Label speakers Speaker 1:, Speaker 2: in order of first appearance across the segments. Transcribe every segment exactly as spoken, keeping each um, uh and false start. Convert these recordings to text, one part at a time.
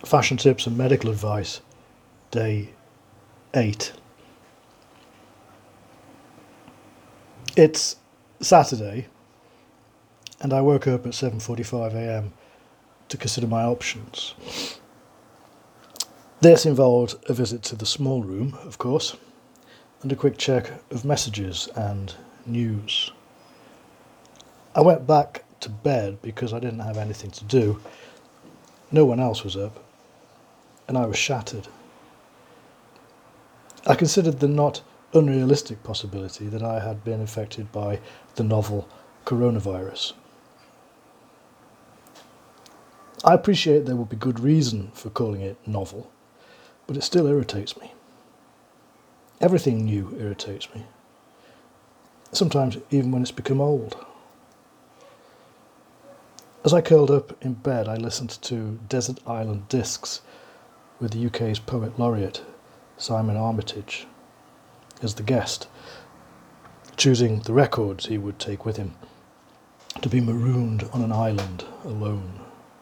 Speaker 1: Fashion tips and medical advice, day eight. It's Saturday, and I woke up at seven forty-five a m to consider my options. This involved a visit to the small room, of course, and a quick check of messages and news. I went back to bed because I didn't have anything to do. No one else was up, and I was shattered. I considered the not unrealistic possibility that I had been affected by the novel coronavirus. I appreciate there will be good reason for calling it novel, but it still irritates me. Everything new irritates me. Sometimes even when it's become old. As I curled up in bed, I listened to Desert Island Discs with the U K's Poet Laureate, Simon Armitage, as the guest, choosing the records he would take with him to be marooned on an island alone.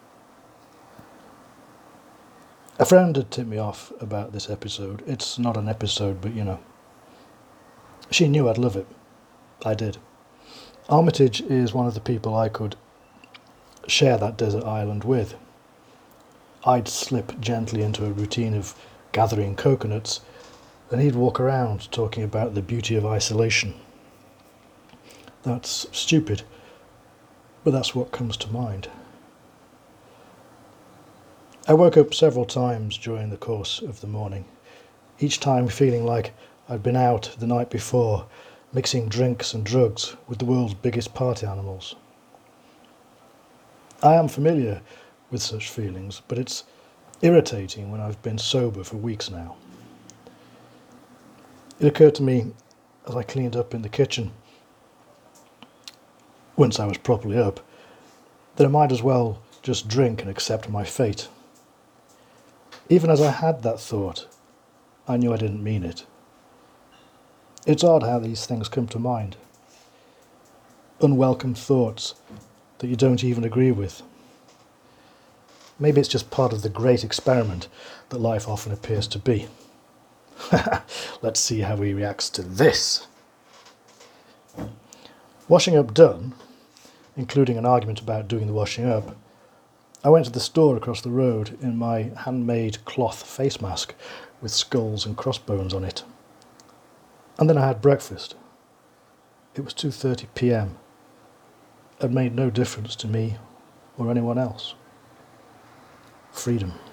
Speaker 1: A friend had tipped me off about this episode. It's not an episode, but you know. She knew I'd love it. I did. Armitage is one of the people I could share that desert island with. I'd slip gently into a routine of gathering coconuts, and he'd walk around talking about the beauty of isolation. That's stupid, but that's what comes to mind. I woke up several times during the course of the morning, each time feeling like I'd been out the night before, mixing drinks and drugs with the world's biggest party animals. I am familiar with such feelings, but it's irritating when I've been sober for weeks now. It occurred to me as I cleaned up in the kitchen, once I was properly up, that I might as well just drink and accept my fate. Even as I had that thought, I knew I didn't mean it. It's odd how these things come to mind. Unwelcome thoughts that you don't even agree with. Maybe it's just part of the great experiment that life often appears to be. Let's see how he reacts to this. Washing up done, including an argument about doing the washing up, I went to the store across the road in my handmade cloth face mask with skulls and crossbones on it. And then I had breakfast. It was two thirty p m. It made no difference to me or anyone else. Freedom.